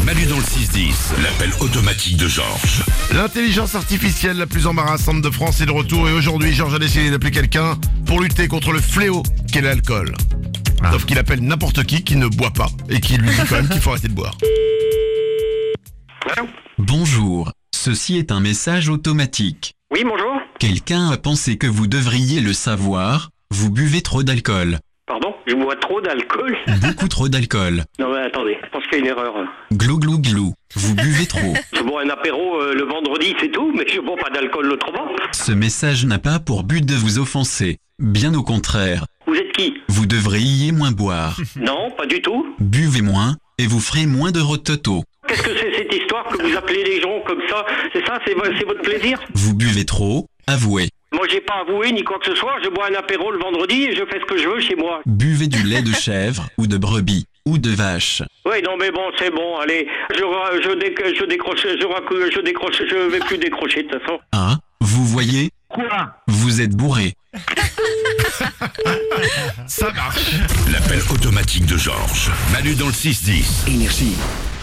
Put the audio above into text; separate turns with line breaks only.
Manu dans le 6-10, l'appel automatique de Georges.
L'intelligence artificielle la plus embarrassante de France est de retour et aujourd'hui Georges a décidé d'appeler quelqu'un pour lutter contre le fléau qu'est l'alcool. Sauf qu'il appelle n'importe qui ne boit pas et qui lui dit quand même qu'il faut arrêter de boire.
Allô ?
Bonjour, ceci est un message automatique.
Oui, bonjour.
Quelqu'un a pensé que vous devriez le savoir, vous buvez trop d'alcool.
Pardon ? Je bois trop d'alcool ?
Beaucoup trop d'alcool.
Non mais attendez, je pense qu'il y a une erreur.
Glou glou glou, vous buvez trop.
Je bois un apéro le vendredi, c'est tout, mais je bois pas d'alcool autrement.
Ce message n'a pas pour but de vous offenser. Bien au contraire,
Vous êtes qui ?
vous devriez moins boire.
Non, pas du tout.
Buvez moins et vous ferez moins de rototo.
Qu'est-ce que c'est cette histoire que vous appelez les gens comme ça ? C'est ça, c'est votre plaisir ?
Vous buvez trop, avouez.
Moi j'ai pas avoué ni quoi que ce soit, je bois un apéro le vendredi et je fais ce que je veux chez moi.
Buvez du lait de chèvre ou de brebis ou de vache.
Oui, non mais bon, c'est bon, allez, je décroche, je vais plus décrocher de toute façon.
Ah, vous voyez,
Quoi ?
vous êtes bourré.
Ça marche.
L'appel automatique de Georges. Manu dans le 6-10.
Énergie.